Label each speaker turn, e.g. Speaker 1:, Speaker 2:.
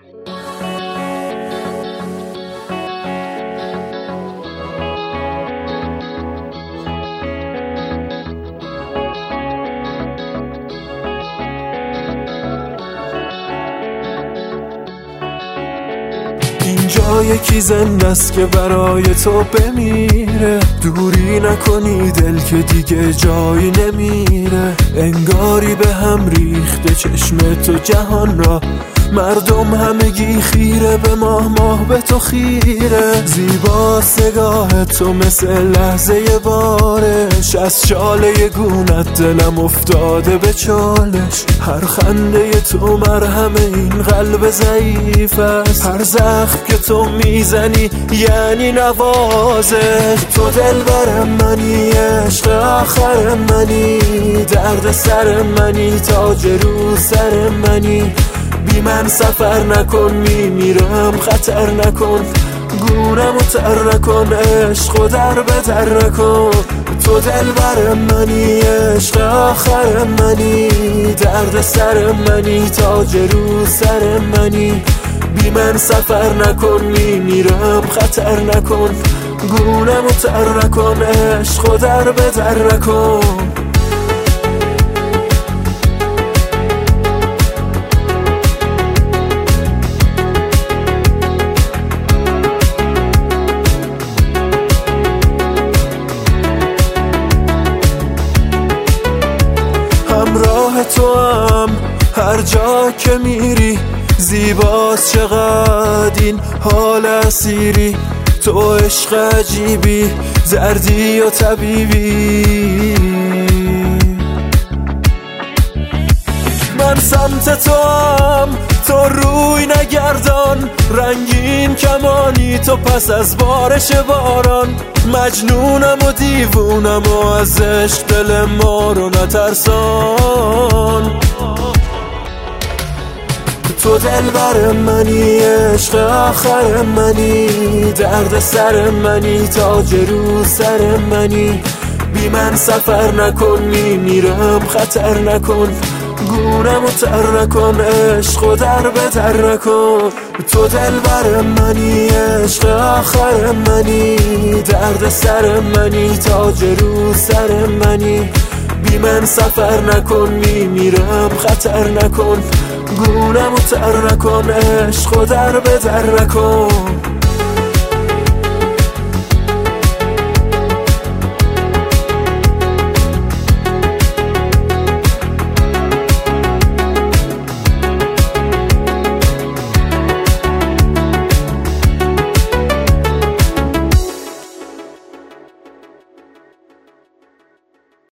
Speaker 1: اینجا یکی زنده است که برای تو بمیره، دوری نکنی دل که دیگه جایی نمیره. انگاری به هم ریخته چشم تو جهان را، مردم همگی خیره به ماه، ماه به تو خیره. زیباست نگاه تو مثل لحظه بارش، از شاله گونت دلم افتاده به چالش. هر خنده تو مرهم این قلب ضعیف است، هر زخم که تو میزنی یعنی نوازش. تو دلبر منی، عشق آخر منی، درد سر منی، تاج رو سر منی. بی من سفر نکن، میمیرم خطر نکن، گونم و تر نکن، عشق و در به در نکن. تو دلبر منی، عشق آخر منی، درد سر منی، تاج رو سر منی. بی من سفر نکن، میمیرم خطر نکن، گونم و تر نکن، عشق و در به در نکن. همراه تو هم هر جا که میری، زیباست چقدر این حال اسیری. تو عشق عجیبی، زردی و طبیبی. من سمت تو هم، تو روی نگردان، رنگین کمانی تو پس از بارش باران. مجنونم و دیوونم و از عشق دل ما رو نترسان. تو دلبر منی، عشق آخر منی، درد سر منی، تاج رو سر منی. بی من سفر نکن، میمیرم خطر نکن، گونم و تر نکن، عشق و در به در نکن. تو دلبر منی، عشق آخر منی، درد سر منی، تاج رو سر منی. بی من سفر نکن، میمیرم خطر نکن، گونم و تر نکن، عشق و در به در نکن.